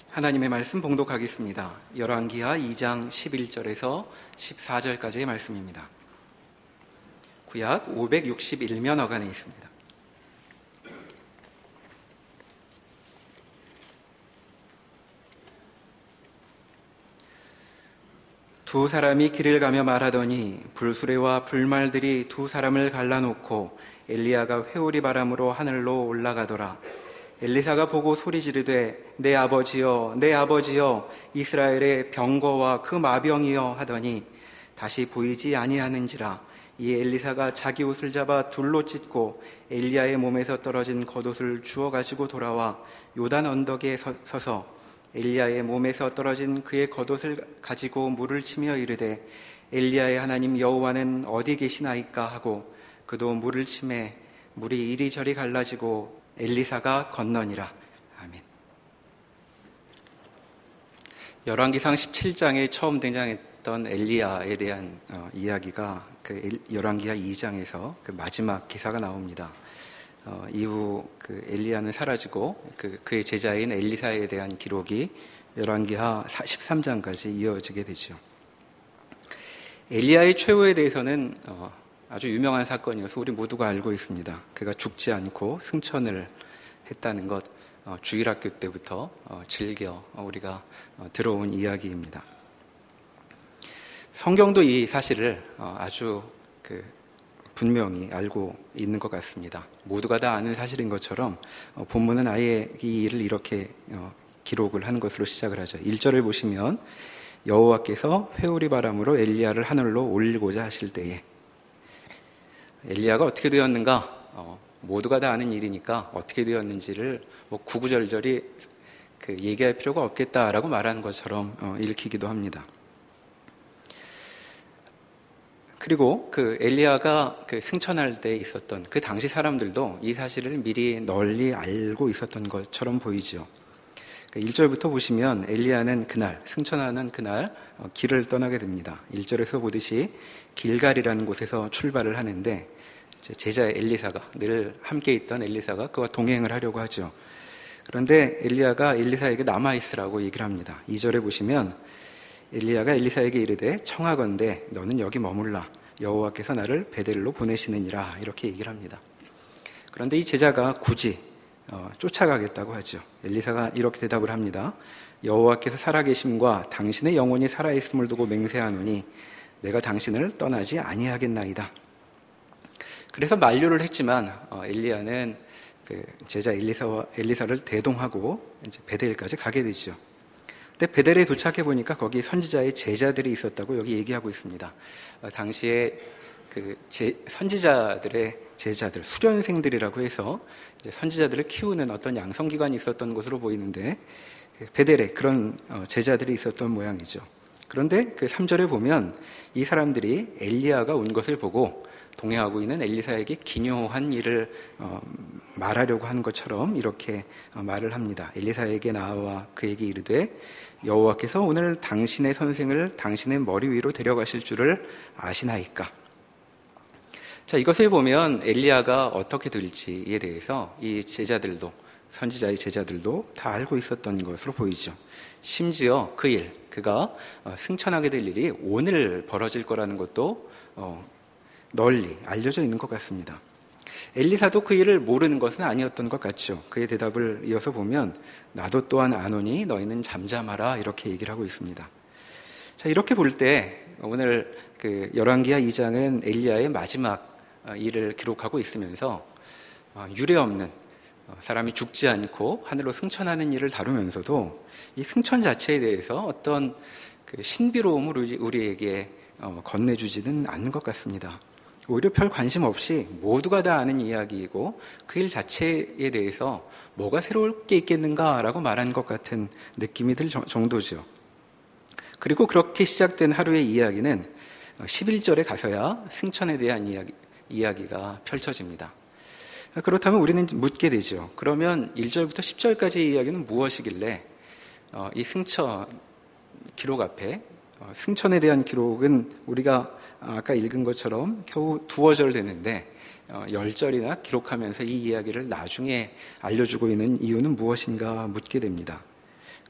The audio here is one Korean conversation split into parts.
하나님의 말씀 봉독하겠습니다. 열왕기하 2장 11절에서 14절까지의 말씀입니다. 구약 561면 어간에 있습니다. 두 사람이 길을 가며 말하더니 불수레와 불말들이 두 사람을 갈라놓고 엘리야가 회오리 바람으로 하늘로 올라가더라. 엘리사가 보고 소리 지르되 내 아버지여 내 아버지여 이스라엘의 병거와 그 마병이여 하더니 다시 보이지 아니하는지라. 이에 엘리사가 자기 옷을 잡아 둘로 찢고 엘리야의 몸에서 떨어진 겉옷을 주워 가지고 돌아와 요단 언덕에 서서 엘리야의 몸에서 떨어진 그의 겉옷을 가지고 물을 치며 이르되 엘리야의 하나님 여호와는 어디 계시나이까 하고 그도 물을 치매 물이 이리저리 갈라지고 엘리사가 건너니라. 아멘. 열왕기상 17장에 처음 등장했던 엘리야에 대한 이야기가 열왕기하 2장에서 그 마지막 기사가 나옵니다. 이후 엘리야는 사라지고 그의 제자인 엘리사에 대한 기록이 열왕기하 13장까지 이어지게 되죠. 엘리야의 최후에 대해서는 아주 유명한 사건이어서 우리 모두가 알고 있습니다. 그가 죽지 않고 승천을 했다는 것, 주일학교 때부터 즐겨 우리가 들어온 이야기입니다. 성경도 이 사실을 아주 분명히 알고 있는 것 같습니다. 모두가 다 아는 사실인 것처럼 본문은 아예 이 일을 이렇게 기록을 하는 것으로 시작을 하죠. 1절을 보시면 여호와께서 회오리 바람으로 엘리야를 하늘로 올리고자 하실 때에 엘리야가 어떻게 되었는가? 모두가 다 아는 일이니까 어떻게 되었는지를 구구절절히 얘기할 필요가 없겠다라고 말하는 것처럼 읽히기도 합니다. 그리고 엘리야가 승천할 때 있었던 그 당시 사람들도 이 사실을 미리 널리 알고 있었던 것처럼 보이죠. 1절부터 보시면 엘리야는 그날, 승천하는 그날 길을 떠나게 됩니다. 1절에서 보듯이 길갈이라는 곳에서 출발을 하는데 제자 엘리사가, 늘 함께 있던 엘리사가 그와 동행을 하려고 하죠. 그런데 엘리야가 엘리사에게 남아있으라고 얘기를 합니다. 2절에 보시면 엘리야가 엘리사에게 이르되 청하건대 너는 여기 머물라. 여호와께서 나를 베델로 보내시느니라. 이렇게 얘기를 합니다. 그런데 이 제자가 굳이 쫓아가겠다고 하죠. 엘리사가 이렇게 대답을 합니다. 여호와께서 살아계심과 당신의 영혼이 살아있음을 두고 맹세하노니 내가 당신을 떠나지 아니하겠나이다. 그래서 만류를 했지만 엘리야는 제자 엘리사를 대동하고 이제 베델까지 가게 되죠. 근데 베델에 도착해 보니까 거기 선지자의 제자들이 있었다고 여기 얘기하고 있습니다. 당시에 선지자들의 제자들, 수련생들이라고 해서 이제 선지자들을 키우는 어떤 양성기관이 있었던 것으로 보이는데 베델에 그런 제자들이 있었던 모양이죠. 그런데 3절에 보면 이 사람들이 엘리야가 온 것을 보고 동행하고 있는 엘리사에게 기묘한 일을 말하려고 하는 것처럼 이렇게 말을 합니다. 엘리사에게 나와 그에게 이르되 여호와께서 오늘 당신의 선생을 당신의 머리 위로 데려가실 줄을 아시나이까. 자, 이것을 보면 엘리야가 어떻게 될지에 대해서 이 제자들도, 선지자의 제자들도 다 알고 있었던 것으로 보이죠. 심지어 그가 승천하게 될 일이 오늘 벌어질 거라는 것도 널리 알려져 있는 것 같습니다. 엘리사도 그 일을 모르는 것은 아니었던 것 같죠. 그의 대답을 이어서 보면 나도 또한 아노니 너희는 잠잠하라 이렇게 얘기를 하고 있습니다. 자, 이렇게 볼 때 오늘 열왕기하 2장은 엘리야의 마지막 일을 기록하고 있으면서 유례없는 사람이 죽지 않고 하늘로 승천하는 일을 다루면서도 이 승천 자체에 대해서 어떤 신비로움을 우리에게 건네주지는 않는 것 같습니다. 오히려 별 관심 없이 모두가 다 아는 이야기이고 그 일 자체에 대해서 뭐가 새로울 게 있겠는가라고 말하는 것 같은 느낌이 들 정도죠. 그리고 그렇게 시작된 하루의 이야기는 11절에 가서야 승천에 대한 이야기가 펼쳐집니다. 그렇다면 우리는 묻게 되죠. 그러면 1절부터 10절까지의 이야기는 무엇이길래 이 승천 기록 앞에 승천에 대한 기록은 우리가 아까 읽은 것처럼 겨우 두어 절 되는데 10절이나 기록하면서 이 이야기를 나중에 알려주고 있는 이유는 무엇인가 묻게 됩니다.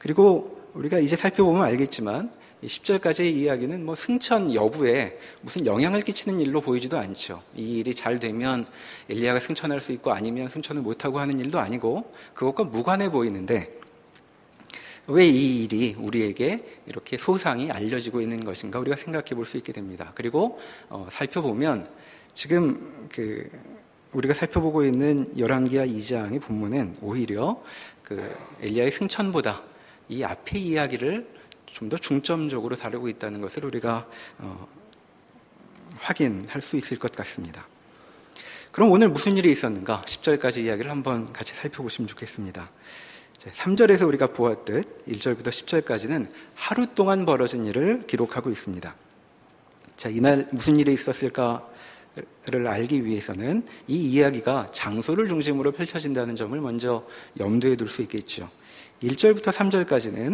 그리고 우리가 이제 살펴보면 알겠지만 10절까지의 이야기는 뭐 승천 여부에 무슨 영향을 끼치는 일로 보이지도 않죠. 이 일이 잘 되면 엘리야가 승천할 수 있고 아니면 승천을 못하고 하는 일도 아니고 그것과 무관해 보이는데 왜 이 일이 우리에게 이렇게 소상히 알려지고 있는 것인가 우리가 생각해 볼 수 있게 됩니다. 그리고 살펴보면 지금 우리가 살펴보고 있는 열왕기하 2장의 본문은 오히려 엘리야의 승천보다 이 앞의 이야기를 좀 더 중점적으로 다루고 있다는 것을 우리가 확인할 수 있을 것 같습니다. 그럼 오늘 무슨 일이 있었는가? 10절까지 이야기를 한번 같이 살펴보시면 좋겠습니다. 3절에서 우리가 보았듯 1절부터 10절까지는 하루 동안 벌어진 일을 기록하고 있습니다. 자, 이날 무슨 일이 있었을까를 알기 위해서는 이 이야기가 장소를 중심으로 펼쳐진다는 점을 먼저 염두에 둘 수 있겠죠. 1절부터 3절까지는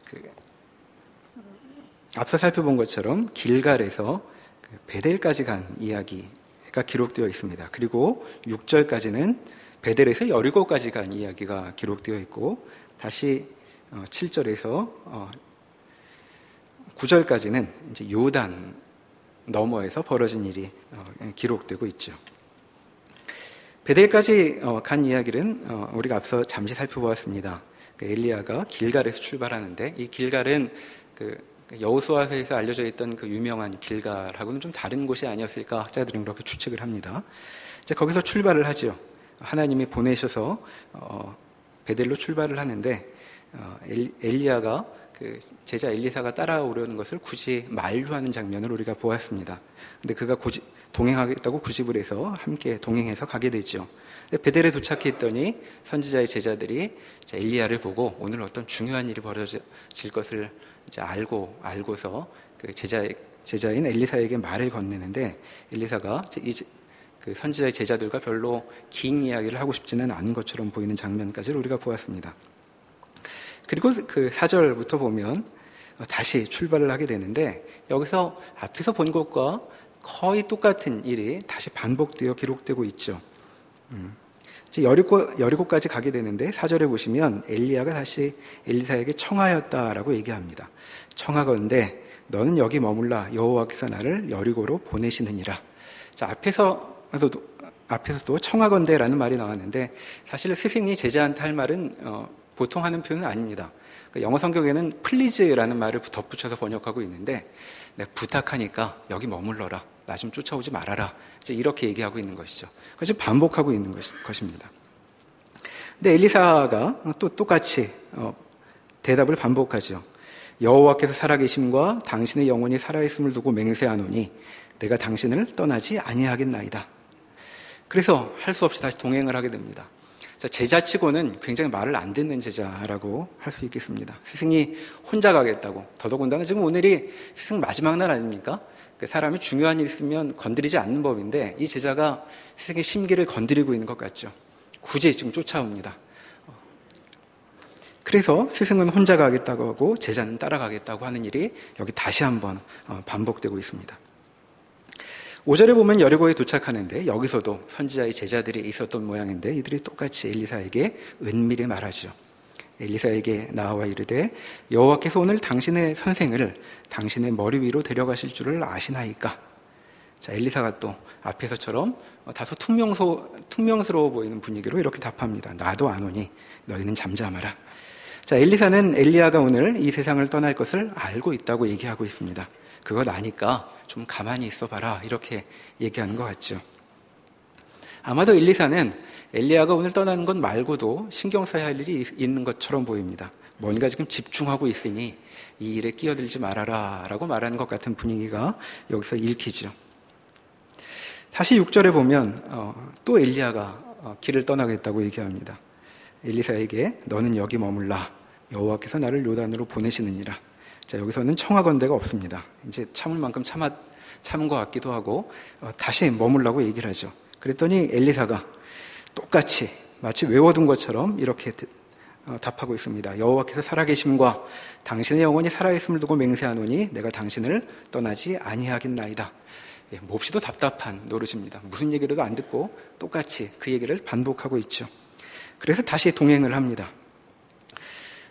앞서 살펴본 것처럼 길갈에서 베델까지 간 이야기가 기록되어 있습니다. 그리고 6절까지는 베델에서 여리고까지 간 이야기가 기록되어 있고 다시 7절에서 9절까지는 이제 요단 너머에서 벌어진 일이 기록되고 있죠. 베델까지 간 이야기는 우리가 앞서 잠시 살펴보았습니다. 엘리야가 길갈에서 출발하는데 이 길갈은 여호수아서에서 알려져 있던 그 유명한 길갈하고는 좀 다른 곳이 아니었을까 학자들은 그렇게 추측을 합니다. 이제 거기서 출발을 하죠. 하나님이 보내셔서 베델로 출발을 하는데 엘리야가 제자 엘리사가 따라오려는 것을 굳이 만류하는 장면을 우리가 보았습니다. 근데 그가 동행하겠다고 고집을 해서 함께 동행해서 가게 되죠. 베델에 도착했더니 선지자의 제자들이 엘리야를 보고 오늘 어떤 중요한 일이 벌어질 것을 이제 알고서 그 제자인 엘리사에게 말을 건네는데 엘리사가 그 선지자의 제자들과 별로 긴 이야기를 하고 싶지는 않은 것처럼 보이는 장면까지를 우리가 보았습니다. 그리고 그 4절부터 보면 다시 출발을 하게 되는데 여기서 앞에서 본 것과 거의 똑같은 일이 다시 반복되어 기록되고 있죠. 여리고까지 가게 되는데 4절에 보시면 엘리야가 다시 엘리사에게 청하였다라고 얘기합니다. 청하건대 너는 여기 머물라 여호와께서 나를 여리고로 보내시느니라. 자, 앞에서도 청하건대라는 말이 나왔는데 사실 스승이 제자한테 할 말은 보통 하는 표현은 아닙니다. 영어 성경에는 플리즈라는 말을 덧붙여서 번역하고 있는데 내가 부탁하니까 여기 머물러라. 나 좀 쫓아오지 말아라. 이제 이렇게 얘기하고 있는 것이죠. 그래서 반복하고 있는 것입니다. 근데 엘리사가 또 똑같이 대답을 반복하죠. 여호와께서 살아계심과 당신의 영혼이 살아있음을 두고 맹세하노니 내가 당신을 떠나지 아니하겠나이다. 그래서 할 수 없이 다시 동행을 하게 됩니다. 제자치고는 굉장히 말을 안 듣는 제자라고 할 수 있겠습니다. 스승이 혼자 가겠다고. 더더군다나 지금 오늘이 스승 마지막 날 아닙니까? 사람이 중요한 일 있으면 건드리지 않는 법인데 이 제자가 스승의 심기를 건드리고 있는 것 같죠. 굳이 지금 쫓아옵니다. 그래서 스승은 혼자 가겠다고 하고 제자는 따라가겠다고 하는 일이 여기 다시 한번 반복되고 있습니다. 5절에 보면 여리고에 도착하는데 여기서도 선지자의 제자들이 있었던 모양인데 이들이 똑같이 엘리사에게 은밀히 말하죠. 엘리사에게 나와 이르되 여호와께서 오늘 당신의 선생을 당신의 머리 위로 데려가실 줄을 아시나이까. 자, 엘리사가 또 앞에서처럼 다소 퉁명스러워 보이는 분위기로 이렇게 답합니다. 나도 아노니 너희는 잠잠하라. 자, 엘리사는 엘리야가 오늘 이 세상을 떠날 것을 알고 있다고 얘기하고 있습니다. 그것 아니까 좀 가만히 있어 봐라 이렇게 얘기하는 것 같죠. 아마도 엘리사는 엘리야가 오늘 떠나는 것 말고도 신경 써야 할 일이 있는 것처럼 보입니다. 뭔가 지금 집중하고 있으니 이 일에 끼어들지 말아라 라고 말하는 것 같은 분위기가 여기서 읽히죠. 다시 6절에 보면 또 엘리야가 길을 떠나겠다고 얘기합니다. 엘리사에게 너는 여기 머물라 여호와께서 나를 요단으로 보내시느니라. 자, 여기서는 청하건대가 없습니다. 이제 참을 만큼 참은 것 같기도 하고 다시 머물라고 얘기를 하죠. 그랬더니 엘리사가 똑같이 마치 외워둔 것처럼 이렇게 답하고 있습니다. 여호와께서 살아계심과 당신의 영혼이 살아있음을 두고 맹세하노니 내가 당신을 떠나지 아니하겠나이다. 몹시도 답답한 노릇입니다. 무슨 얘기라도 안 듣고 똑같이 그 얘기를 반복하고 있죠. 그래서 다시 동행을 합니다.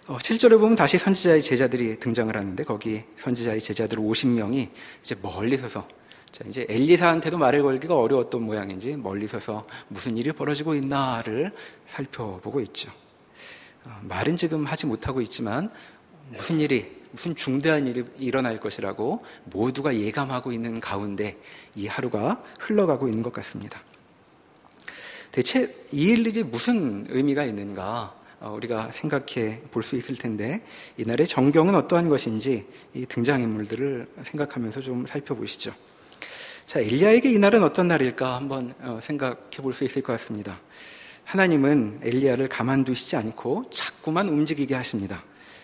7절에 보면 다시 선지자의 제자들이 등장을 하는데 거기 선지자의 제자들 50명이 이제 멀리 서서 자, 이제 엘리사한테도 말을 걸기가 어려웠던 모양인지 멀리 서서 무슨 일이 벌어지고 있나를 살펴보고 있죠. 말은 지금 하지 못하고 있지만 무슨 중대한 일이 일어날 것이라고 모두가 예감하고 있는 가운데 이 하루가 흘러가고 있는 것 같습니다. 대체 이 일이 무슨 의미가 있는가 우리가 생각해 볼 수 있을 텐데 이날의 정경은 어떠한 것인지 이 등장인물들을 생각하면서 좀 살펴보시죠. 자, 엘리야에게 이날은 어떤 날일까 한번 생각해 볼 수 있을 것 같습니다. 하나님은 엘리야를 가만두시지 않고 자꾸만 움직이게 하십니다.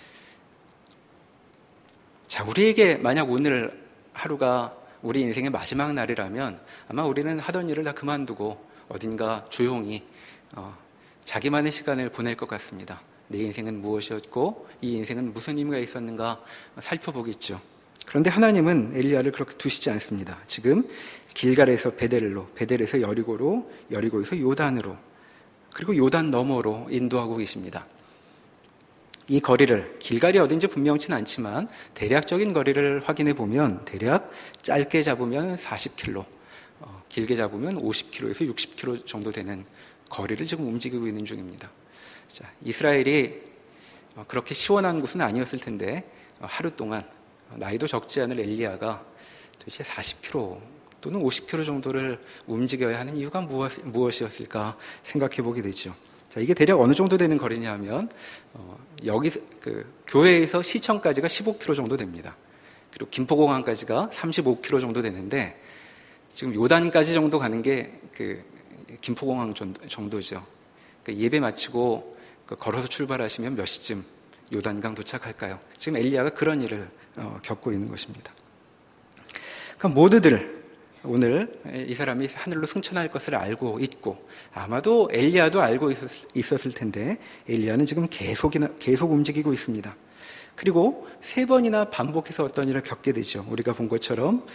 자, 우리에게 만약 오늘 하루가 우리 인생의 마지막 날이라면 아마 우리는 하던 일을 다 그만두고 어딘가 조용히 자기만의 시간을 보낼 것 같습니다. 내 인생은 무엇이었고 이 인생은 무슨 의미가 있었는가 살펴보겠죠. 그런데 하나님은 엘리야를 그렇게 두시지 않습니다. 지금 길갈에서 베델로, 베델에서 여리고로, 여리고에서 요단으로, 그리고 요단 너머로 인도하고 계십니다. 이 거리를, 길갈이 어딘지 분명치는 않지만 대략적인 거리를 확인해 보면 대략 짧게 잡으면 40km, 길게 잡으면 50km에서 60km 정도 되는 거리를 지금 움직이고 있는 중입니다. 자, 이스라엘이 그렇게 시원한 곳은 아니었을 텐데 하루 동안 나이도 적지 않은 엘리야가 도대체 40km 또는 50km 정도를 움직여야 하는 이유가 무엇이었을까 생각해 보게 되죠. 자, 이게 대략 어느 정도 되는 거리냐 하면 여기 교회에서 시청까지가 15km 정도 됩니다. 그리고 김포공항까지가 35km 정도 되는데 지금 요단까지 정도 가는 게 김포공항 정도죠. 예배 마치고 걸어서 출발하시면 몇 시쯤 요단강 도착할까요? 지금 엘리야가 그런 일을 겪고 있는 것입니다. 그러니까 모두들 오늘 이 사람이 하늘로 승천할 것을 알고 있고 아마도 엘리야도 알고 있었을 텐데 엘리야는 지금 계속 움직이고 있습니다. 그리고 3번이나 반복해서 어떤 일을 겪게 되죠. 우리가 본 것처럼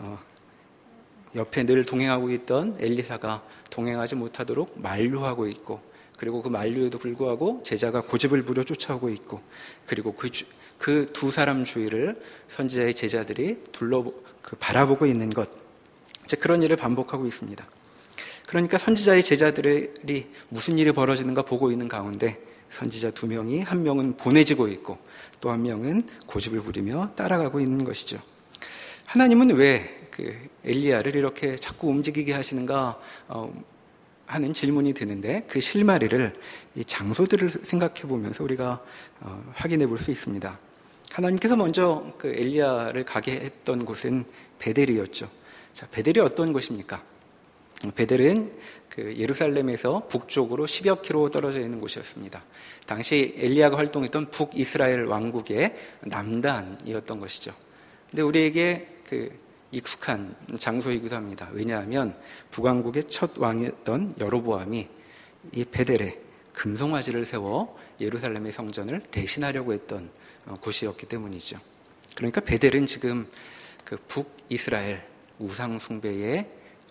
옆에 늘 동행하고 있던 엘리사가 동행하지 못하도록 만류하고 있고 그리고 그 만류에도 불구하고 제자가 고집을 부려 쫓아오고 있고 그리고 그 두 사람 주위를 선지자의 제자들이 바라보고 있는 것 이제 그런 일을 반복하고 있습니다. 그러니까 선지자의 제자들이 무슨 일이 벌어지는가 보고 있는 가운데 선지자 2명이 한 명은 보내지고 있고 또 한 명은 고집을 부리며 따라가고 있는 것이죠. 하나님은 왜 엘리야를 이렇게 자꾸 움직이게 하시는가 하는 질문이 드는데 그 실마리를 이 장소들을 생각해 보면서 우리가 확인해 볼 수 있습니다. 하나님께서 먼저 엘리야를 가게 했던 곳은 베델이었죠. 자, 베델이 어떤 곳입니까? 베델은 예루살렘에서 북쪽으로 10여 킬로 떨어져 있는 곳이었습니다. 당시 엘리야가 활동했던 북이스라엘 왕국의 남단이었던 것이죠. 근데 우리에게 익숙한 장소이기도 합니다. 왜냐하면 북왕국의 첫 왕이었던 여로보암이 이 베델에 금송아지를 세워 예루살렘의 성전을 대신하려고 했던 곳이었기 때문이죠. 그러니까 베델은 지금 북이스라엘 우상 숭배의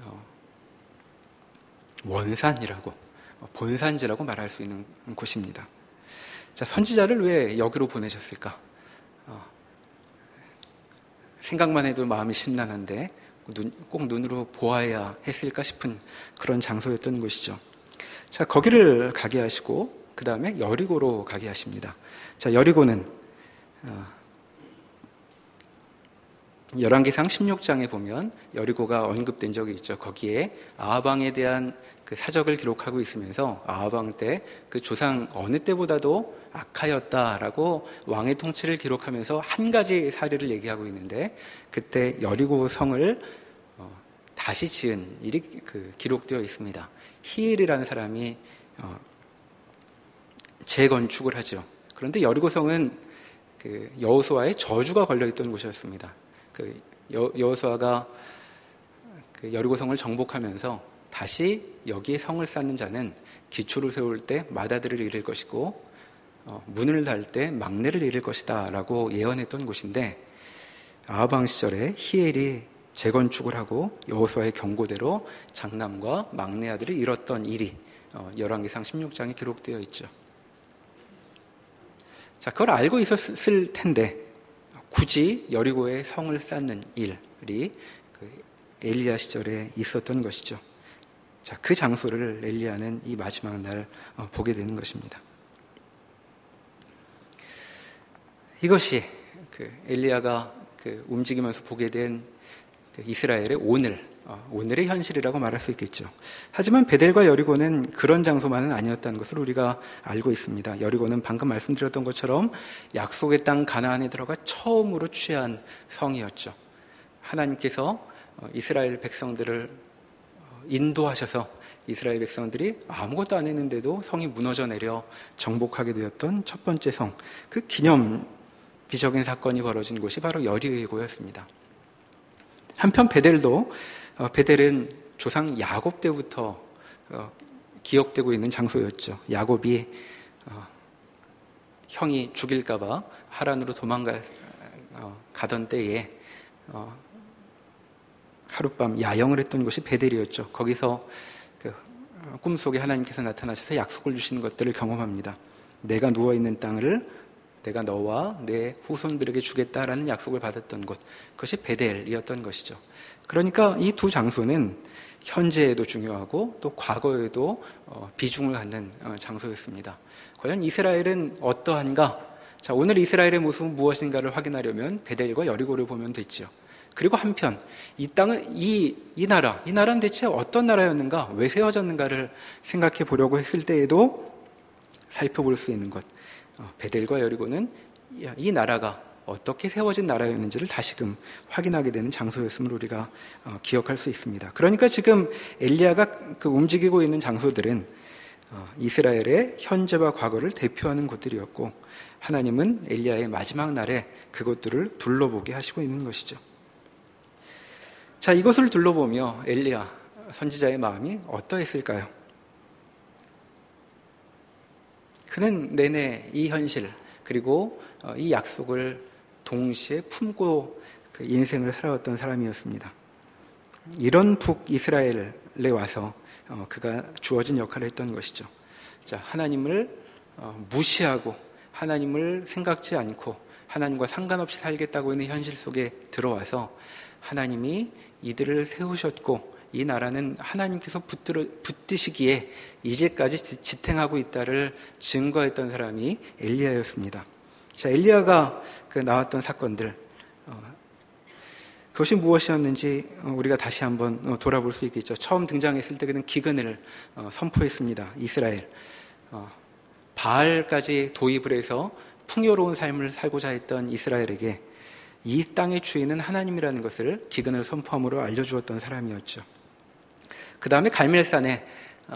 원산이라고 본산지라고 말할 수 있는 곳입니다. 자, 선지자를 왜 여기로 보내셨을까? 생각만 해도 마음이 심란한데 꼭 눈으로 보아야 했을까 싶은 그런 장소였던 곳이죠. 자, 거기를 가게 하시고 그 다음에 여리고로 가게 하십니다. 자, 여리고는 열왕기상 16장에 보면 여리고가 언급된 적이 있죠. 거기에 아합 왕에 대한 사적을 기록하고 있으면서 아합 왕 때 그 조상 어느 때보다도 악하였다라고 왕의 통치를 기록하면서 한 가지 사례를 얘기하고 있는데 그때 여리고 성을 다시 지은 일이 기록되어 있습니다. 히엘이라는 사람이 재건축을 하죠. 그런데 여리고 성은 여호수아의 저주가 걸려있던 곳이었습니다. 여호수아가 여리고성을 정복하면서 다시 여기에 성을 쌓는 자는 기초를 세울 때 맏아들을 잃을 것이고 문을 달 때 막내를 잃을 것이다 라고 예언했던 곳인데 아합 왕 시절에 히엘이 재건축을 하고 여호수아의 경고대로 장남과 막내 아들을 잃었던 일이 열왕기상 16장에 기록되어 있죠. 자, 그걸 알고 있었을 텐데 굳이 여리고에 성을 쌓는 일이 그 엘리야 시절에 있었던 것이죠. 자, 그 장소를 엘리야는 이 마지막 날 보게 되는 것입니다. 이것이 그 엘리야가 그 움직이면서 보게 된 그 이스라엘의 오늘의 현실이라고 말할 수 있겠죠. 하지만 베델과 여리고는 그런 장소만은 아니었다는 것을 우리가 알고 있습니다. 여리고는 방금 말씀드렸던 것처럼 약속의 땅 가나안에 들어가 처음으로 취한 성이었죠. 하나님께서 이스라엘 백성들을 인도하셔서 이스라엘 백성들이 아무것도 안 했는데도 성이 무너져 내려 정복하게 되었던 첫 번째 성, 그 기념비적인 사건이 벌어진 곳이 바로 여리고였습니다. 한편 베델은 조상 야곱 때부터 기억되고 있는 장소였죠. 야곱이 형이 죽일까봐 하란으로 가던 때에 하룻밤 야영을 했던 곳이 베델이었죠. 거기서 꿈속에 하나님께서 나타나셔서 약속을 주신 것들을 경험합니다. 내가 누워있는 땅을 내가 너와 내 후손들에게 주겠다라는 약속을 받았던 곳, 그것이 베델이었던 것이죠. 그러니까 이 두 장소는 현재에도 중요하고 또 과거에도 비중을 갖는 장소였습니다. 과연 이스라엘은 어떠한가? 자, 오늘 이스라엘의 모습은 무엇인가를 확인하려면 베델과 여리고를 보면 됐죠. 그리고 한편 이 땅은 이 나라는 대체 어떤 나라였는가, 왜 세워졌는가를 생각해 보려고 했을 때에도 살펴볼 수 있는 것, 베델과 여리고는 이 나라가 어떻게 세워진 나라였는지를 다시금 확인하게 되는 장소였음을 우리가 기억할 수 있습니다. 그러니까 지금 엘리야가 움직이고 있는 장소들은 이스라엘의 현재와 과거를 대표하는 곳들이었고, 하나님은 엘리야의 마지막 날에 그것들을 둘러보게 하시고 있는 것이죠. 자, 이것을 둘러보며 엘리야 선지자의 마음이 어떠했을까요? 그는 내내 이 현실 그리고 이 약속을 동시에 품고 그 인생을 살아왔던 사람이었습니다. 이런 북이스라엘에 와서 그가 주어진 역할을 했던 것이죠. 자, 하나님을 무시하고 하나님을 생각지 않고 하나님과 상관없이 살겠다고 하는 현실 속에 들어와서 하나님이 이들을 세우셨고 이 나라는 하나님께서 붙드시기에 이제까지 지탱하고 있다를 증거했던 사람이 엘리야였습니다. 자, 엘리야가 나왔던 사건들, 그것이 무엇이었는지 우리가 다시 한번 돌아볼 수 있겠죠. 처음 등장했을 때 그는 기근을 선포했습니다. 이스라엘. 바알까지 도입을 해서 풍요로운 삶을 살고자 했던 이스라엘에게 이 땅의 주인은 하나님이라는 것을 기근을 선포함으로 알려주었던 사람이었죠. 그 다음에 갈멜산에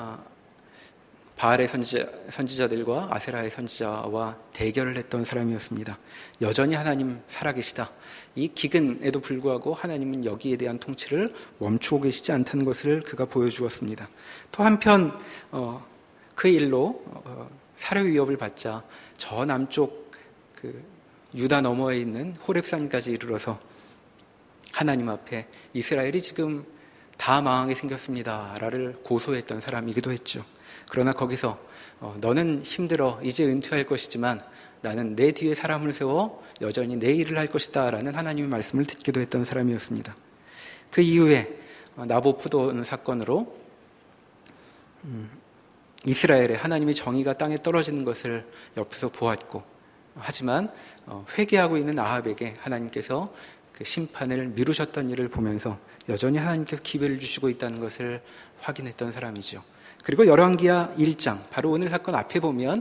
바알의 선지자들과 아세라의 선지자와 대결을 했던 사람이었습니다. 여전히 하나님 살아계시다. 이 기근에도 불구하고 하나님은 여기에 대한 통치를 멈추고 계시지 않다는 것을 그가 보여주었습니다. 또 한편 그 일로 살해 위협을 받자 저 남쪽 유다 너머에 있는 호렙산까지 이르러서 하나님 앞에 이스라엘이 지금 다 망하게 생겼습니다라를 고소했던 사람이기도 했죠. 그러나 거기서 너는 힘들어 이제 은퇴할 것이지만 나는 내 뒤에 사람을 세워 여전히 내 일을 할 것이다 라는 하나님의 말씀을 듣기도 했던 사람이었습니다. 그 이후에 나봇 포도원 사건으로 이스라엘의 하나님의 정의가 땅에 떨어지는 것을 옆에서 보았고, 하지만 회개하고 있는 아합에게 하나님께서 그 심판을 미루셨던 일을 보면서 여전히 하나님께서 기회를 주시고 있다는 것을 확인했던 사람이죠. 그리고 열왕기하 1장, 바로 오늘 사건 앞에 보면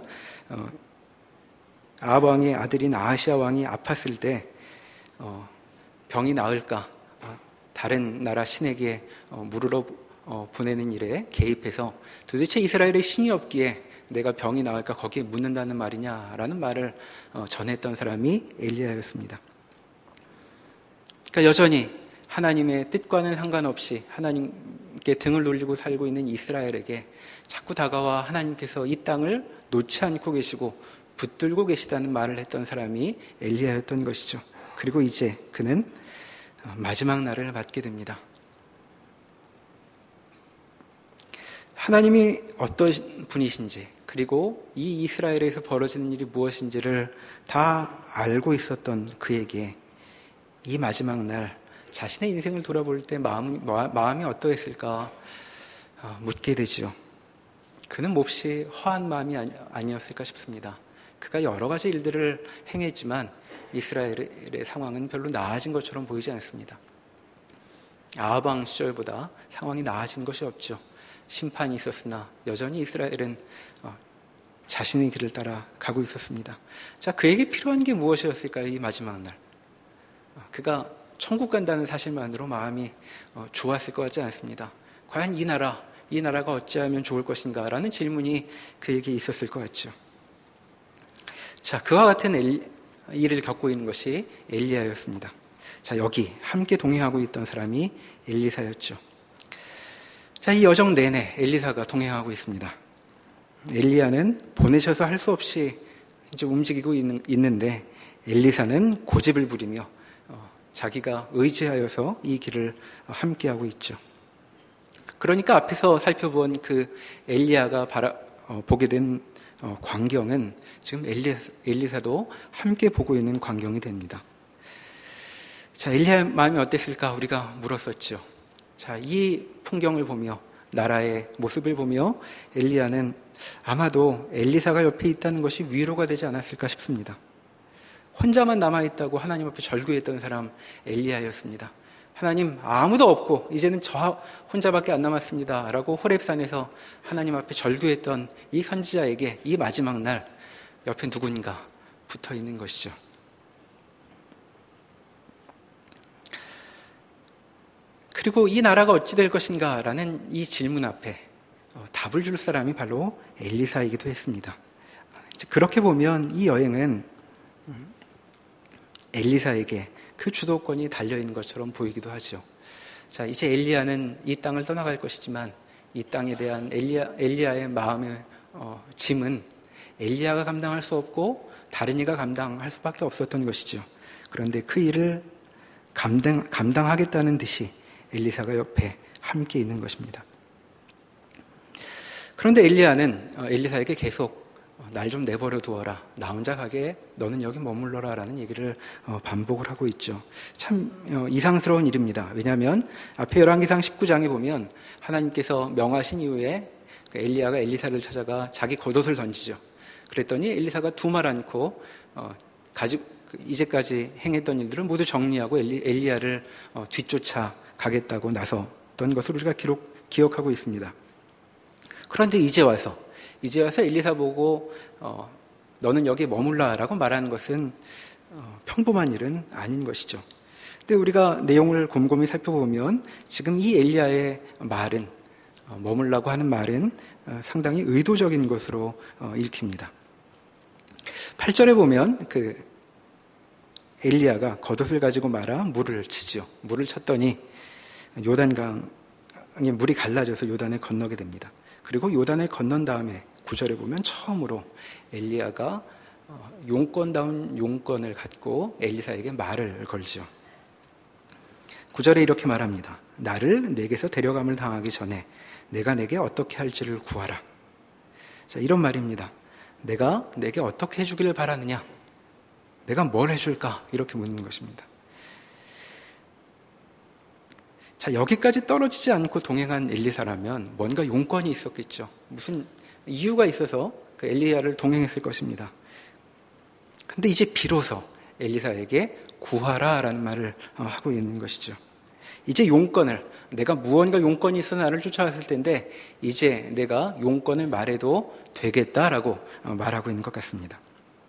아합 왕의 아들인 아하시아 왕이 아팠을 때 병이 나을까 다른 나라 신에게 물으러 보내는 일에 개입해서 도대체 이스라엘의 신이 없기에 내가 병이 나을까 거기에 묻는다는 말이냐라는 말을 전했던 사람이 엘리야였습니다. 그러니까 여전히 하나님의 뜻과는 상관없이 하나님께 등을 돌리고 살고 있는 이스라엘에게 자꾸 다가와 하나님께서 이 땅을 놓지 않고 계시고 붙들고 계시다는 말을 했던 사람이 엘리야였던 것이죠. 그리고 이제 그는 마지막 날을 맞게 됩니다. 하나님이 어떤 분이신지, 그리고 이 이스라엘에서 벌어지는 일이 무엇인지를 다 알고 있었던 그에게 이 마지막 날 자신의 인생을 돌아볼 때 마음이 어떠했을까 묻게 되지요. 그는 몹시 허한 마음이 아니었을까 싶습니다. 그가 여러 가지 일들을 행했지만 이스라엘의 상황은 별로 나아진 것처럼 보이지 않습니다. 아합 왕 시절보다 상황이 나아진 것이 없죠. 심판이 있었으나 여전히 이스라엘은 자신의 길을 따라 가고 있었습니다. 자, 그에게 필요한 게 무엇이었을까요? 이 마지막 날. 그가 천국 간다는 사실만으로 마음이 좋았을 것 같지 않습니다. 과연 이 나라가 어찌하면 좋을 것인가? 라는 질문이 그에게 있었을 것 같죠. 자, 그와 같은 일을 겪고 있는 것이 엘리야였습니다. 자, 여기 함께 동행하고 있던 사람이 엘리사였죠. 자, 이 여정 내내 엘리사가 동행하고 있습니다. 엘리야는 보내셔서 할 수 없이 이제 움직이고 있는데 엘리사는 고집을 부리며 자기가 의지하여서 이 길을 함께하고 있죠. 그러니까 앞에서 살펴본 그 엘리야가 보게 된 광경은 지금 엘리사도 함께 보고 있는 광경이 됩니다. 자, 엘리야의 마음이 어땠을까 우리가 물었었죠. 자, 이 풍경을 보며 나라의 모습을 보며 엘리야는 아마도 엘리사가 옆에 있다는 것이 위로가 되지 않았을까 싶습니다. 혼자만 남아있다고 하나님 앞에 절규했던 사람 엘리야였습니다. 하나님 아무도 없고 이제는 저 혼자밖에 안 남았습니다 라고 호렙산에서 하나님 앞에 절규했던 이 선지자에게 이 마지막 날 옆에 누군가 붙어 있는 것이죠. 그리고 이 나라가 어찌 될 것인가 라는 이 질문 앞에 답을 줄 사람이 바로 엘리사이기도 했습니다. 그렇게 보면 이 여행은 엘리사에게 그 주도권이 달려있는 것처럼 보이기도 하죠. 자, 이제 엘리야는 이 땅을 떠나갈 것이지만 이 땅에 대한 엘리야의 마음의 짐은 엘리야가 감당할 수 없고 다른 이가 감당할 수밖에 없었던 것이죠. 그런데 그 일을 감당하겠다는 듯이 엘리사가 옆에 함께 있는 것입니다. 그런데 엘리야는 엘리사에게 계속 날 좀 내버려 두어라. 나 혼자 가게 너는 여기 머물러라 라는 얘기를 반복을 하고 있죠. 참 이상스러운 일입니다. 왜냐하면 앞에 열왕기상 19장에 보면 하나님께서 명하신 이후에 엘리야가 엘리사를 찾아가 자기 겉옷을 던지죠. 그랬더니 엘리사가 두말 않고 이제까지 행했던 일들을 모두 정리하고 엘리야를 뒤쫓아 가겠다고 나섰던 것을 우리가 기억하고 있습니다. 그런데 이제 와서 엘리사 보고 너는 여기 머물라라고 말하는 것은 평범한 일은 아닌 것이죠. 근데 우리가 내용을 곰곰이 살펴보면 지금 이 엘리야의 말은 머물라고 하는 말은 상당히 의도적인 것으로 읽힙니다. 8절에 보면 그 엘리야가 겉옷을 가지고 말아 물을 치죠. 물을 쳤더니 요단강에 물이 갈라져서 요단을 건너게 됩니다. 그리고 요단을 건넌 다음에 9절에 보면 처음으로 엘리야가 용건다운 용건을 갖고 엘리사에게 말을 걸죠. 9절에 이렇게 말합니다. 나를 내게서 데려감을 당하기 전에 내가 내게 어떻게 할지를 구하라. 자, 이런 말입니다. 내가 내게 어떻게 해주기를 바라느냐? 내가 뭘 해줄까? 이렇게 묻는 것입니다. 자, 여기까지 떨어지지 않고 동행한 엘리사라면 뭔가 용건이 있었겠죠. 무슨 이유가 있어서 그 엘리야를 동행했을 것입니다. 근데 이제 비로소 엘리사에게 구하라라는 말을 하고 있는 것이죠. 이제 내가 무언가 용건이 있어 나를 쫓아왔을 텐데 이제 내가 용건을 말해도 되겠다라고 말하고 있는 것 같습니다.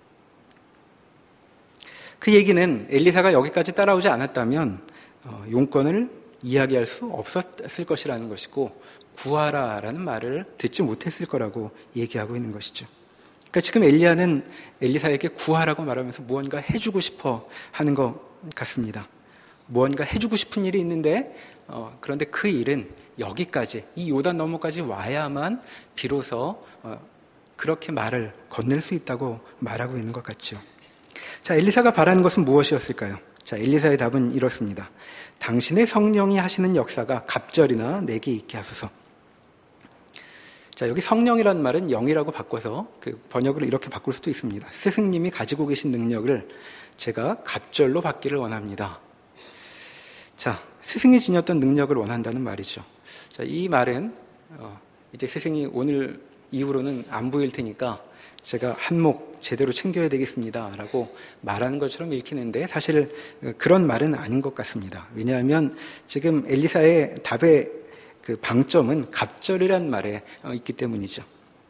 그 얘기는 엘리사가 여기까지 따라오지 않았다면 용건을 이야기할 수 없었을 것이라는 것이고 구하라라는 말을 듣지 못했을 거라고 얘기하고 있는 것이죠. 그러니까 지금 엘리야는 엘리사에게 구하라고 말하면서 무언가 해주고 싶어 하는 것 같습니다. 무언가 해주고 싶은 일이 있는데 그런데 그 일은 여기까지 이 요단 너머까지 와야만 비로소 그렇게 말을 건넬 수 있다고 말하고 있는 것 같죠. 자, 엘리사가 바라는 것은 무엇이었을까요? 자, 엘리사의 답은 이렇습니다. 당신의 성령이 하시는 역사가 갑절이나 내게 있게 하소서. 자, 여기 성령이라는 말은 영이라고 바꿔서 그 번역을 이렇게 바꿀 수도 있습니다. 스승님이 가지고 계신 능력을 제가 갑절로 받기를 원합니다. 자, 스승이 지녔던 능력을 원한다는 말이죠. 자, 이 말은 이제 스승이 오늘 이후로는 안 보일 테니까 제가 한몫 제대로 챙겨야 되겠습니다 라고 말하는 것처럼 읽히는데 사실 그런 말은 아닌 것 같습니다. 왜냐하면 지금 엘리사의 답의 그 방점은 갑절이라는 말에 있기 때문이죠.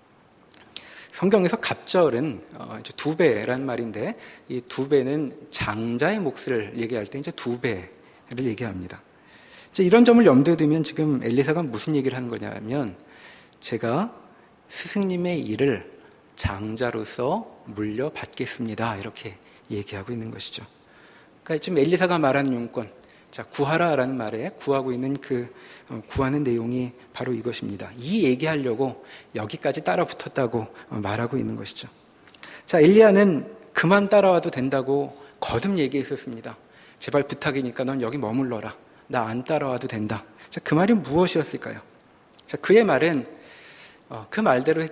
성경에서 갑절은 이제 2배라는 말인데 이 2배는 장자의 몫을 얘기할 때 이제 2배를 얘기합니다. 이제 이런 점을 염두에 두면 지금 엘리사가 무슨 얘기를 하는 거냐면 제가 스승님의 일을 장자로서 물려받겠습니다 이렇게 얘기하고 있는 것이죠. 그러니까 지금 엘리사가 말하는 용건, 자, 구하라라는 말에 구하고 있는 그 구하는 내용이 바로 이것입니다. 이 얘기하려고 여기까지 따라 붙었다고 말하고 있는 것이죠. 자, 엘리야는 그만 따라와도 된다고 거듭 얘기했었습니다. 제발 부탁이니까 넌 여기 머물러라. 나 안 따라와도 된다. 자, 그 말이 무엇이었을까요? 자, 그의 말은 그 말대로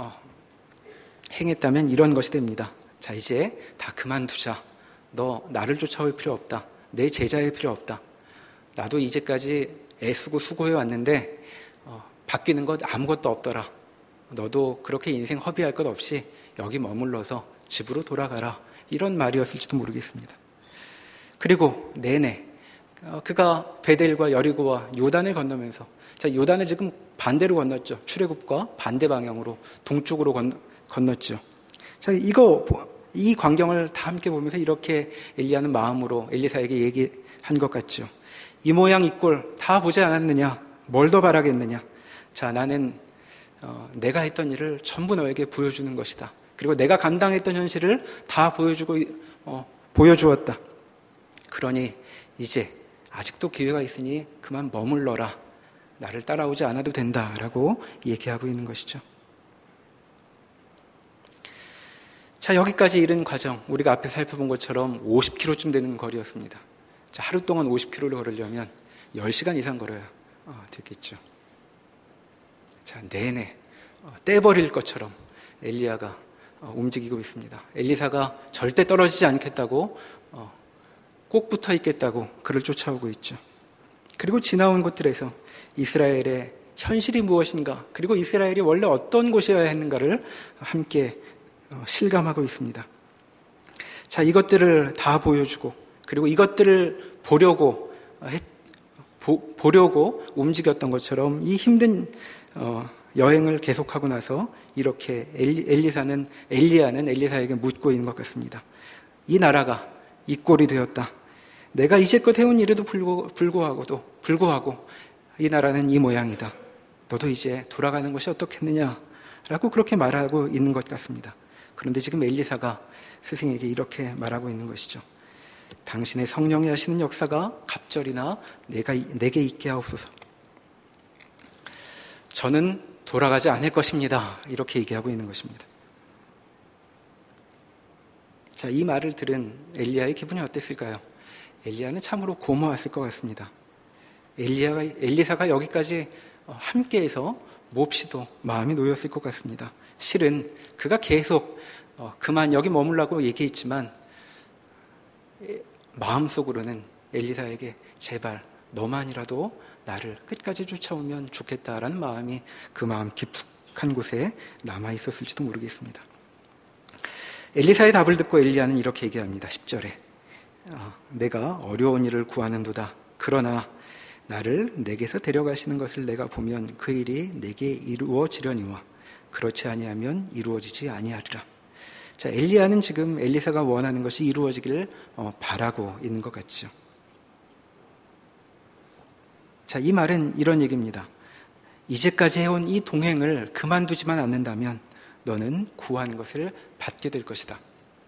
행했다면 이런 것이 됩니다. 자, 이제 다 그만두자. 너 나를 쫓아올 필요 없다. 내 제자일 필요 없다. 나도 이제까지 애쓰고 수고해 왔는데 바뀌는 것 아무것도 없더라. 너도 그렇게 인생 허비할 것 없이 여기 머물러서 집으로 돌아가라. 이런 말이었을지도 모르겠습니다. 그리고 내내 그가 베델과 여리고와 요단을 건너면서, 자, 요단을 지금 반대로 건넜죠. 출애굽과 반대 방향으로 동쪽으로 건넜죠. 자, 이 광경을 다 함께 보면서 이렇게 엘리야는 마음으로 엘리사에게 얘기한 것 같죠. 이 모양 이 꼴 다 보지 않았느냐? 뭘 더 바라겠느냐? 자, 나는 내가 했던 일을 전부 너에게 보여주는 것이다. 그리고 내가 감당했던 현실을 다 보여주었다. 그러니 이제 아직도 기회가 있으니 그만 머물러라. 나를 따라오지 않아도 된다라고 얘기하고 있는 것이죠. 자, 여기까지 이른 과정, 우리가 앞에 살펴본 것처럼 50km쯤 되는 거리였습니다. 자, 하루 동안 50km를 걸으려면 10시간 이상 걸어야 됐겠죠. 자, 내내 떼버릴 것처럼 엘리야가 움직이고 있습니다. 엘리사가 절대 떨어지지 않겠다고 꼭 붙어 있겠다고 그를 쫓아오고 있죠. 그리고 지나온 곳들에서 이스라엘의 현실이 무엇인가, 그리고 이스라엘이 원래 어떤 곳이어야 했는가를 함께 실감하고 있습니다. 자, 이것들을 다 보여주고, 그리고 이것들을 보려고 움직였던 것처럼 이 힘든 여행을 계속하고 나서 이렇게 엘리야는 엘리사에게 묻고 있는 것 같습니다. 이 나라가 이 꼴이 되었다. 내가 이제껏 해온 일에도 불구하고 이 나라는 이 모양이다. 너도 이제 돌아가는 것이 어떻겠느냐라고 그렇게 말하고 있는 것 같습니다. 그런데 지금 엘리사가 스승에게 이렇게 말하고 있는 것이죠. 당신의 성령이 하시는 역사가 갑절이나 내게 있게 하옵소서. 저는 돌아가지 않을 것입니다. 이렇게 얘기하고 있는 것입니다. 자, 이 말을 들은 엘리야의 기분이 어땠을까요? 엘리야는 참으로 고마웠을 것 같습니다. 엘리사가 여기까지 함께해서 몹시도 마음이 놓였을 것 같습니다. 실은 그가 계속 그만 여기 머물라고 얘기했지만 마음속으로는 엘리사에게 제발 너만이라도 나를 끝까지 쫓아오면 좋겠다라는 마음이 그 마음 깊숙한 곳에 남아있었을지도 모르겠습니다. 엘리사의 답을 듣고 엘리야는 이렇게 얘기합니다. 10절에 내가 어려운 일을 구하는도다. 그러나 나를 내게서 데려가시는 것을 내가 보면 그 일이 내게 이루어지려니와 그렇지 아니하면 이루어지지 아니하리라. 자, 엘리야는 지금 엘리사가 원하는 것이 이루어지기를 바라고 있는 것 같죠. 자, 이 말은 이런 얘기입니다. 이제까지 해온 이 동행을 그만두지만 않는다면 너는 구한 것을 받게 될 것이다.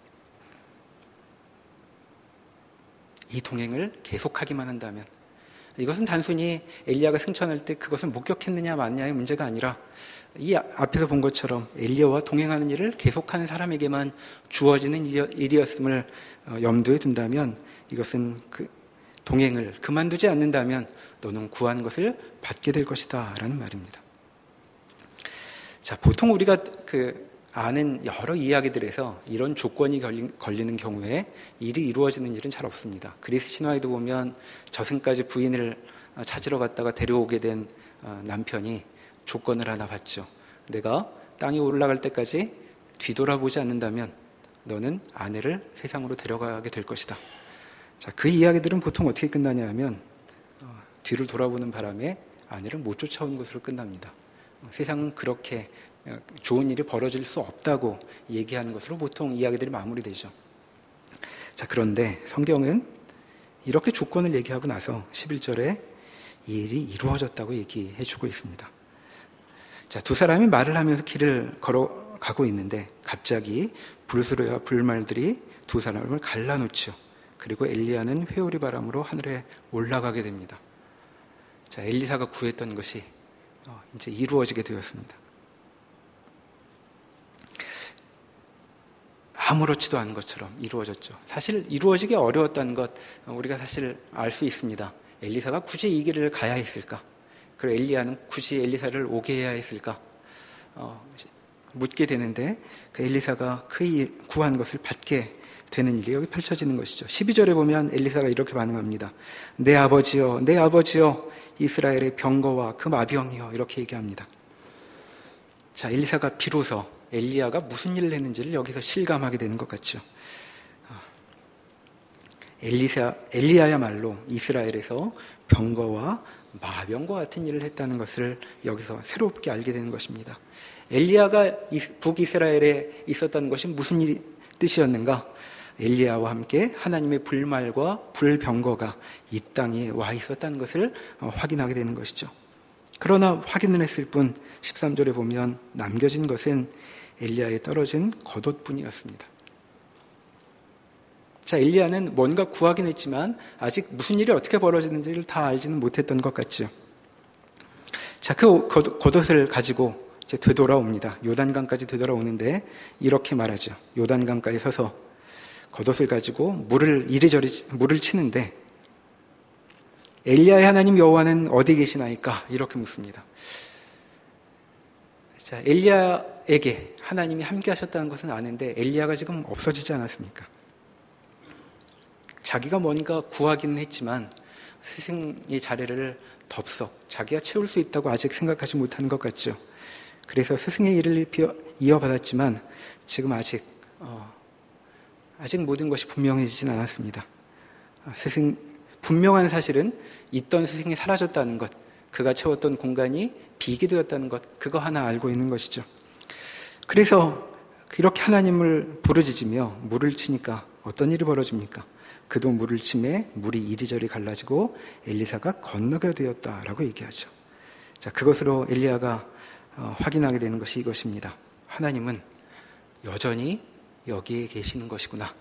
이 동행을 계속하기만 한다면, 이것은 단순히 엘리야가 승천할 때 그것을 목격했느냐 마느냐의 문제가 아니라 이 앞에서 본 것처럼 엘리야와 동행하는 일을 계속하는 사람에게만 주어지는 일이었음을 염두에 둔다면, 이것은 그 동행을 그만두지 않는다면 너는 구한 것을 받게 될 것이다 라는 말입니다. 자, 보통 우리가 아는 여러 이야기들에서 이런 조건이 걸리는 경우에 일이 이루어지는 일은 잘 없습니다. 그리스 신화에도 보면 저승까지 부인을 찾으러 갔다가 데려오게 된 남편이 조건을 하나 받죠. 내가 땅에 올라갈 때까지 뒤돌아보지 않는다면 너는 아내를 세상으로 데려가게 될 것이다. 자, 그 이야기들은 보통 어떻게 끝나냐 하면 뒤를 돌아보는 바람에 아내를 못 쫓아온 것으로 끝납니다. 세상은 그렇게 좋은 일이 벌어질 수 없다고 얘기하는 것으로 보통 이야기들이 마무리되죠. 자, 그런데 성경은 이렇게 조건을 얘기하고 나서 11절에 이 일이 이루어졌다고 얘기해주고 있습니다. 자, 두 사람이 말을 하면서 길을 걸어가고 있는데 갑자기 불수레와 불말들이 두 사람을 갈라놓죠. 그리고 엘리야는 회오리 바람으로 하늘에 올라가게 됩니다. 자, 엘리사가 구했던 것이 이제 이루어지게 되었습니다. 아무렇지도 않은 것처럼 이루어졌죠. 사실 이루어지기 어려웠다는 것 우리가 사실 알 수 있습니다. 엘리사가 굳이 이 길을 가야 했을까? 그리고 엘리야는 굳이 엘리사를 오게 해야 했을까? 묻게 되는데 그 엘리사가 그의 구한 것을 받게 되는 일이 여기 펼쳐지는 것이죠. 12절에 보면 엘리사가 이렇게 반응합니다. 내 아버지여, 내 아버지여, 이스라엘의 병거와 그 마병이여, 이렇게 얘기합니다. 자, 엘리사가 비로소 엘리야가 무슨 일을 했는지를 여기서 실감하게 되는 것 같죠. 엘리야야말로 이스라엘에서 병거와 마병과 같은 일을 했다는 것을 여기서 새롭게 알게 되는 것입니다. 엘리야가 북이스라엘에 있었다는 것이 무슨 뜻이었는가? 엘리야와 함께 하나님의 불말과 불병거가 이 땅에 와 있었다는 것을 확인하게 되는 것이죠. 그러나 확인을 했을 뿐 13절에 보면 남겨진 것은 엘리야에 떨어진 겉옷뿐이었습니다. 자, 엘리야는 뭔가 구하긴 했지만 아직 무슨 일이 어떻게 벌어지는지를 다 알지는 못했던 것 같죠. 자, 그 겉옷을 가지고 이제 되돌아옵니다. 요단강까지 되돌아오는데 이렇게 말하죠. 요단강가에 서서 겉옷을 가지고 이리저리 물을 치는데 엘리야의 하나님 여호와는 어디 계시나이까? 이렇게 묻습니다. 자, 엘리야에게 하나님이 함께 하셨다는 것은 아는데 엘리야가 지금 없어지지 않았습니까? 자기가 뭔가 구하기는 했지만 스승의 자리를 덥석 자기가 채울 수 있다고 아직 생각하지 못하는 것 같죠. 그래서 스승의 일을 이어받았지만 지금 아직 모든 것이 분명해지진 않았습니다. 분명한 사실은 있던 스승이 사라졌다는 것, 그가 채웠던 공간이 비게 되었다는 것, 그거 하나 알고 있는 것이죠. 그래서 이렇게 하나님을 부르짖으며 물을 치니까 어떤 일이 벌어집니까? 그도 물을 치매 물이 이리저리 갈라지고 엘리사가 건너게 되었다라고 얘기하죠. 자, 그것으로 엘리야가 확인하게 되는 것이 이것입니다. 하나님은 여전히 여기에 계시는 것이구나.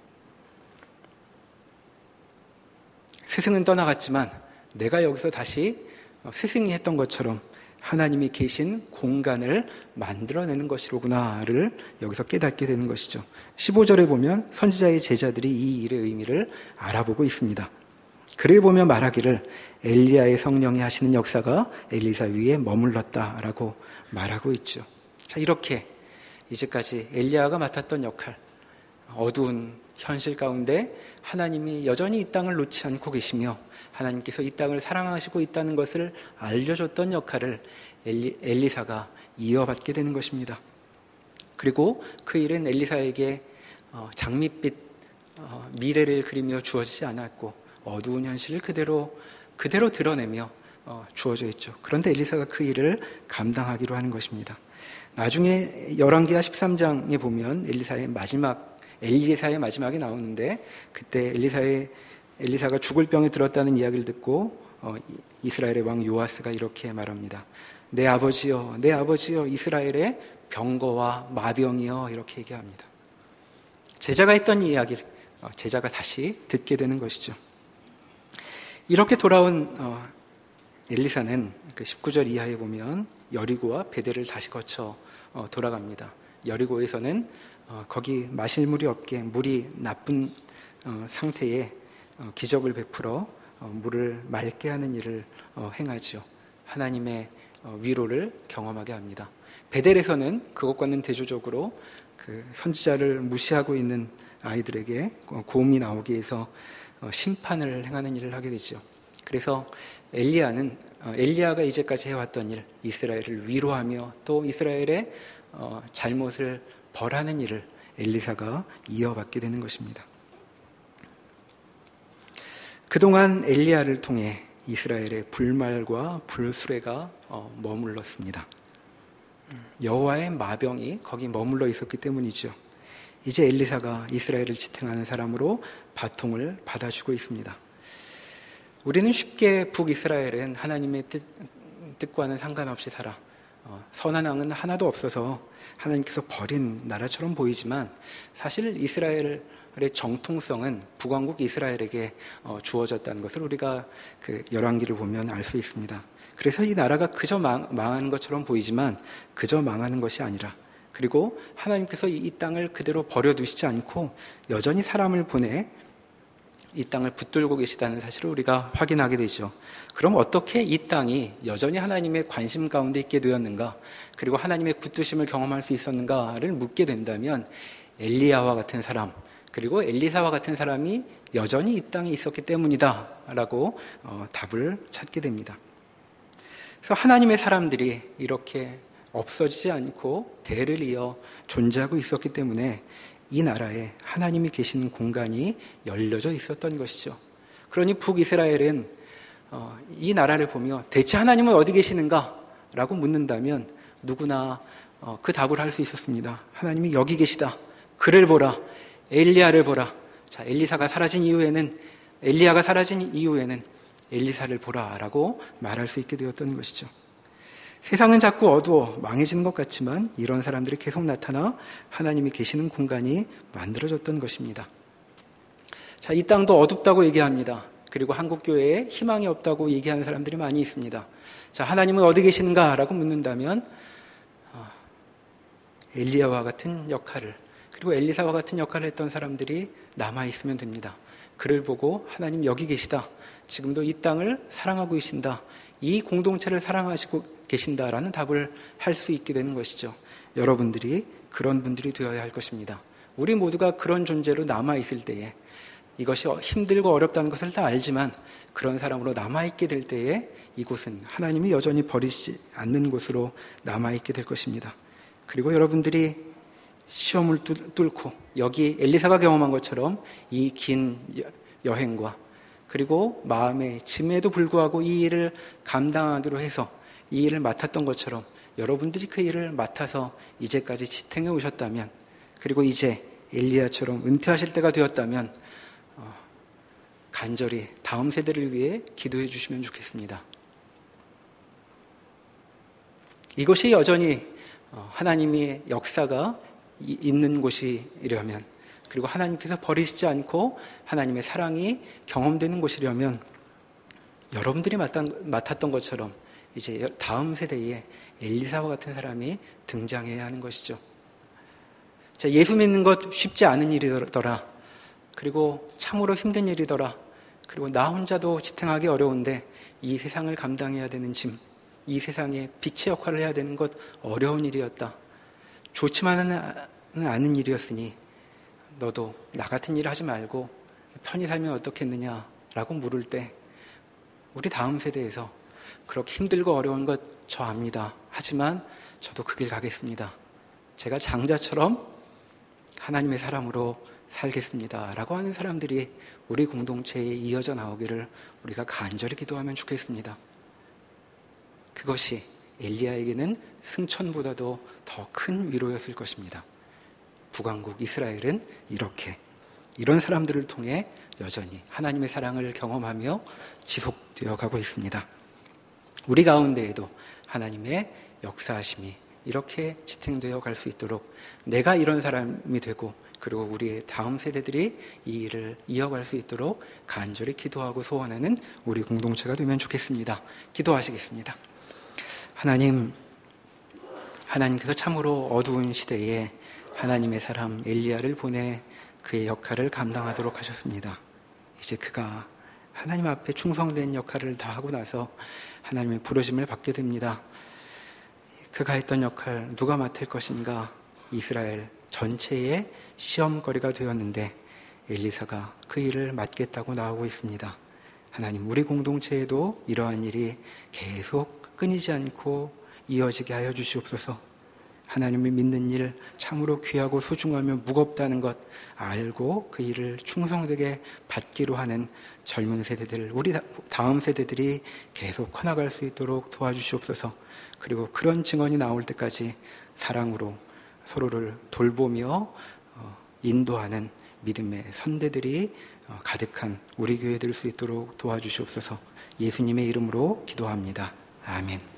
스승은 떠나갔지만 내가 여기서 다시 스승이 했던 것처럼 하나님이 계신 공간을 만들어내는 것이로구나를 여기서 깨닫게 되는 것이죠. 15절에 보면 선지자의 제자들이 이 일의 의미를 알아보고 있습니다. 글을 보면 말하기를 엘리야의 성령이 하시는 역사가 엘리사 위에 머물렀다라고 말하고 있죠. 자, 이렇게 이제까지 엘리야가 맡았던 역할, 어두운 현실 가운데 하나님이 여전히 이 땅을 놓지 않고 계시며 하나님께서 이 땅을 사랑하시고 있다는 것을 알려줬던 역할을 엘리사가 이어받게 되는 것입니다. 그리고 그 일은 엘리사에게 장밋빛 미래를 그리며 주어지지 않았고 어두운 현실을 그대로 드러내며 주어져 있죠. 그런데 엘리사가 그 일을 감당하기로 하는 것입니다. 나중에 열왕기하 13장에 보면 엘리사의 마지막이 나오는데 그때 엘리사가 죽을 병에 들었다는 이야기를 듣고 이스라엘의 왕 요아스가 이렇게 말합니다. 내 아버지여, 내 아버지여, 이스라엘의 병거와 마병이여, 이렇게 얘기합니다. 제자가 했던 이야기를 제자가 다시 듣게 되는 것이죠. 이렇게 돌아온 엘리사는 그 19절 이하에 보면 여리고와 베델을 다시 거쳐 돌아갑니다. 여리고에서는 거기 마실 물이 없게 물이 나쁜 상태에 기적을 베풀어 물을 맑게 하는 일을 행하죠. 하나님의 위로를 경험하게 합니다. 베델에서는 그것과는 대조적으로 그 선지자를 무시하고 있는 아이들에게 고음이 나오기 위해서 심판을 행하는 일을 하게 되죠. 그래서 엘리야가 이제까지 해왔던 일, 이스라엘을 위로하며 또 이스라엘의 잘못을 벌하는 일을 엘리사가 이어받게 되는 것입니다. 그동안 엘리야를 통해 이스라엘의 불말과 불수레가 머물렀습니다. 여호와의 마병이 거기 머물러 있었기 때문이죠. 이제 엘리사가 이스라엘을 지탱하는 사람으로 바통을 받아주고 있습니다. 우리는 쉽게 북이스라엘은 하나님의 뜻과는 상관없이 살아 선한 왕은 하나도 없어서 하나님께서 버린 나라처럼 보이지만 사실 이스라엘의 정통성은 북왕국 이스라엘에게 주어졌다는 것을 우리가 그 열왕기를 보면 알 수 있습니다. 그래서 이 나라가 그저 망한 것처럼 보이지만 그저 망하는 것이 아니라, 그리고 하나님께서 이 땅을 그대로 버려두시지 않고 여전히 사람을 보내 이 땅을 붙들고 계시다는 사실을 우리가 확인하게 되죠. 그럼 어떻게 이 땅이 여전히 하나님의 관심 가운데 있게 되었는가, 그리고 하나님의 붙드심을 경험할 수 있었는가를 묻게 된다면 엘리야와 같은 사람, 그리고 엘리사와 같은 사람이 여전히 이 땅에 있었기 때문이다 라고 답을 찾게 됩니다. 그래서 하나님의 사람들이 이렇게 없어지지 않고 대를 이어 존재하고 있었기 때문에 이 나라에 하나님이 계시는 공간이 열려져 있었던 것이죠. 그러니 북이스라엘은 이 나라를 보며 대체 하나님은 어디 계시는가? 라고 묻는다면 누구나 그 답을 할 수 있었습니다. 하나님이 여기 계시다. 그를 보라. 엘리야를 보라. 자, 엘리야가 사라진 이후에는 엘리사를 보라 라고 말할 수 있게 되었던 것이죠. 세상은 자꾸 어두워 망해지는 것 같지만 이런 사람들이 계속 나타나 하나님이 계시는 공간이 만들어졌던 것입니다. 자, 이 땅도 어둡다고 얘기합니다. 그리고 한국교회에 희망이 없다고 얘기하는 사람들이 많이 있습니다. 자, 하나님은 어디 계시는가? 라고 묻는다면 엘리야와 같은 역할을, 그리고 엘리사와 같은 역할을 했던 사람들이 남아있으면 됩니다. 그를 보고 하나님 여기 계시다. 지금도 이 땅을 사랑하고 계신다. 이 공동체를 사랑하시고 계신다라는 답을 할 수 있게 되는 것이죠. 여러분들이 그런 분들이 되어야 할 것입니다. 우리 모두가 그런 존재로 남아있을 때에, 이것이 힘들고 어렵다는 것을 다 알지만 그런 사람으로 남아있게 될 때에 이곳은 하나님이 여전히 버리지 않는 곳으로 남아있게 될 것입니다. 그리고 여러분들이 시험을 뚫고 여기 엘리사가 경험한 것처럼 이 긴 여행과 그리고 마음의 짐에도 불구하고 이 일을 감당하기로 해서 이 일을 맡았던 것처럼 여러분들이 그 일을 맡아서 이제까지 지탱해 오셨다면, 그리고 이제 엘리야처럼 은퇴하실 때가 되었다면 간절히 다음 세대를 위해 기도해 주시면 좋겠습니다. 이것이 여전히 하나님의 역사가 있는 곳이라면, 그리고 하나님께서 버리시지 않고 하나님의 사랑이 경험되는 곳이라면 여러분들이 맡았던 것처럼 이제 다음 세대에 엘리사와 같은 사람이 등장해야 하는 것이죠. 자, 예수 믿는 것 쉽지 않은 일이더라. 그리고 참으로 힘든 일이더라. 그리고 나 혼자도 지탱하기 어려운데 이 세상을 감당해야 되는 짐, 이 세상에 빛의 역할을 해야 되는 것 어려운 일이었다. 좋지만은 않은 일이었으니 너도 나 같은 일을 하지 말고 편히 살면 어떻겠느냐라고 물을 때 우리 다음 세대에서 그렇게 힘들고 어려운 것 저 압니다. 하지만 저도 그 길 가겠습니다. 제가 장자처럼 하나님의 사람으로 살겠습니다. 라고 하는 사람들이 우리 공동체에 이어져 나오기를 우리가 간절히 기도하면 좋겠습니다. 그것이 엘리야에게는 승천보다도 더 큰 위로였을 것입니다. 북왕국 이스라엘은 이런 사람들을 통해 여전히 하나님의 사랑을 경험하며 지속되어 가고 있습니다. 우리 가운데에도 하나님의 역사하심이 이렇게 지탱되어 갈 수 있도록 내가 이런 사람이 되고, 그리고 우리의 다음 세대들이 이 일을 이어갈 수 있도록 간절히 기도하고 소원하는 우리 공동체가 되면 좋겠습니다. 기도하시겠습니다. 하나님께서 참으로 어두운 시대에 하나님의 사람 엘리야를 보내 그의 역할을 감당하도록 하셨습니다. 이제 그가 하나님 앞에 충성된 역할을 다 하고 나서 하나님의 부르심을 받게 됩니다. 그가 했던 역할 누가 맡을 것인가? 이스라엘 전체의 시험거리가 되었는데 엘리사가 그 일을 맡겠다고 나오고 있습니다. 하나님, 우리 공동체에도 이러한 일이 계속 끊이지 않고 이어지게 하여 주시옵소서. 하나님을 믿는 일 참으로 귀하고 소중하며 무겁다는 것 알고 그 일을 충성되게 받기로 하는 젊은 세대들, 우리 다음 세대들이 계속 커나갈 수 있도록 도와주시옵소서. 그리고 그런 증언이 나올 때까지 사랑으로 서로를 돌보며 인도하는 믿음의 선대들이 가득한 우리 교회 될 수 있도록 도와주시옵소서. 예수님의 이름으로 기도합니다. 아멘.